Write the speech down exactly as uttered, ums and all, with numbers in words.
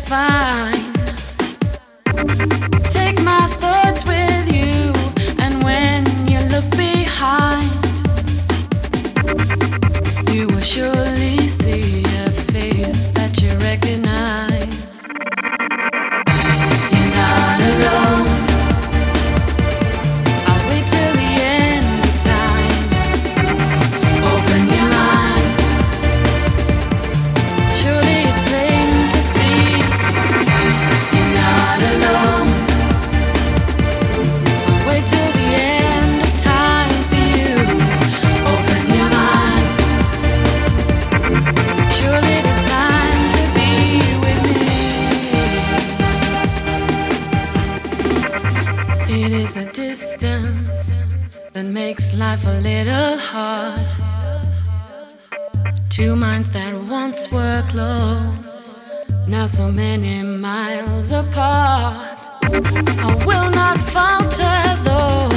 fine. Take my thoughts with you, and when you look behind, you will surely see a face that you recognize. You're not alone. I'll wait till the end of time. Open your mind. Surely it's plain to see. You're not alone. I'll wait till the end of time for you. Open your mind. Surely it's time to be with me. It is the distance that makes life a little hard. Two minds that once were close, now so many miles apart. I will not falter though